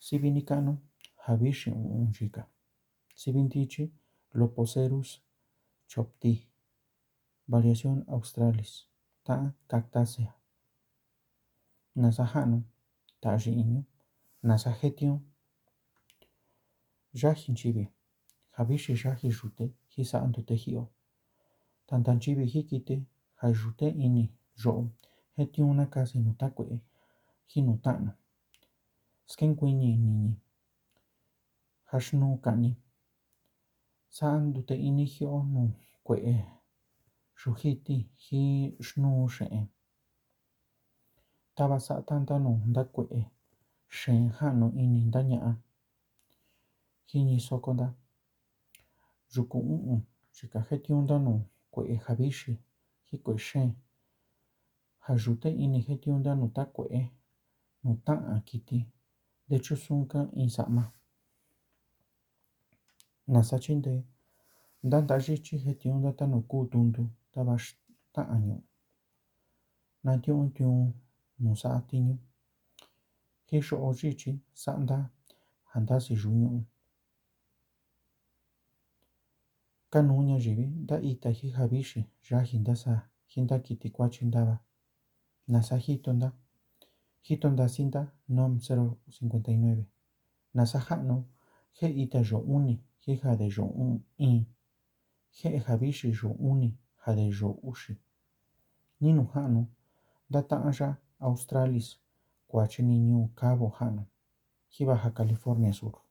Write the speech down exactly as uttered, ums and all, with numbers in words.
Sibinicano, Javishi unjika. Sibintichi, Lopocerus chopti. Variación australis. Ta cactácea. Nasajano, tajiño. Nasajetio. Yaji chibi. Javishi yaji rute, hisa anto tejio. Tantanchibi hikite, hajute ini, ro. Hetiuna casi nutakwe, hinutano. Skenkwini nini. Hashnu kani. Saan dute ini hio nu kwe. Shuhiti hi shnu sheen. Taba sa tantano ndakwe. Shen hano ini ndanya. Hini sokonda. Ruku uu. Chika hetiundano kwe javishi. Hikwe shen. Hajute ini hetiundano takwe. Nutaa kiti. De chusunka insama. Nasachinde. Dandajichi hetiunda tano kutundu. Tabash taanyo. Natiun tiun nusa tinyo. Hisho ojichi sanda handasi junyo. Kanunya jibi da ita hi javishi ya hindasa hinda kiti kwachindaba. Nasa hitonda. Hitonda sinda nom cero cincuenta y nueve. Nasa hano he ita jo uni hija de jo un in. He javishi jo uni jade jo ushi. Ninu hano data aya Australis kwachini New Cabo hano. Hi Baja California Sur.